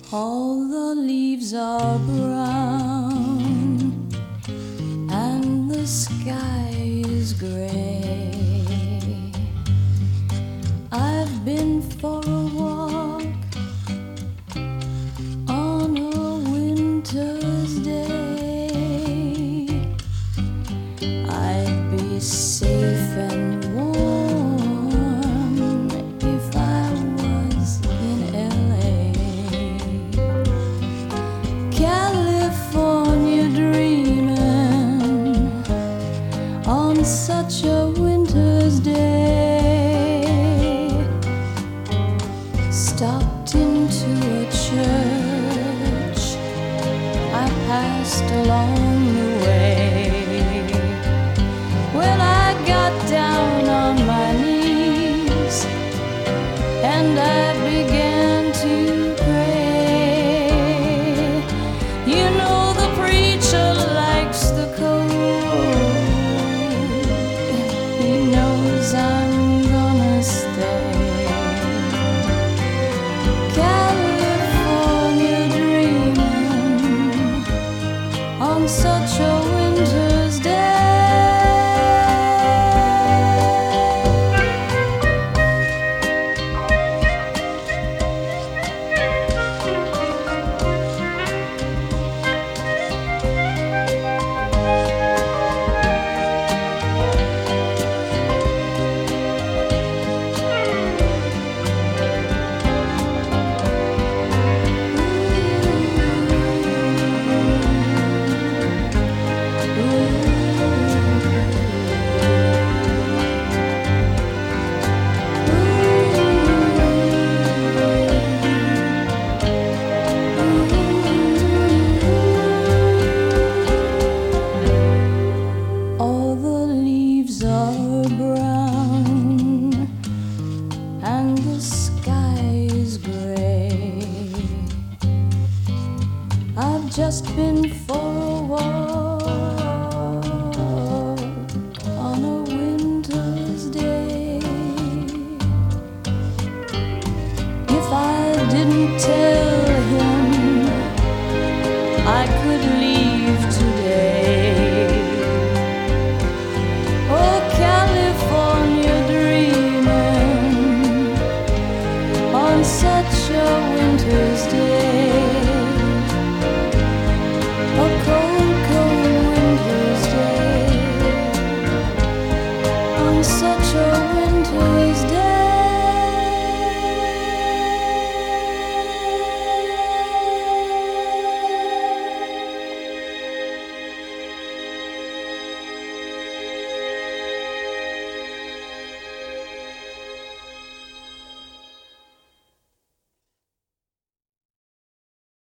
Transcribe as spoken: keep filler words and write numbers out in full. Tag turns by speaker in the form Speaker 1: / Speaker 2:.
Speaker 1: All the leaves are brown and the sky is gray. I've been for a walk on a winter's day. I'd be safe and warm if I was in L A. California dreaming on such a winter's day. Stopped into a church I passed along the way. Well, I got down on my knees and I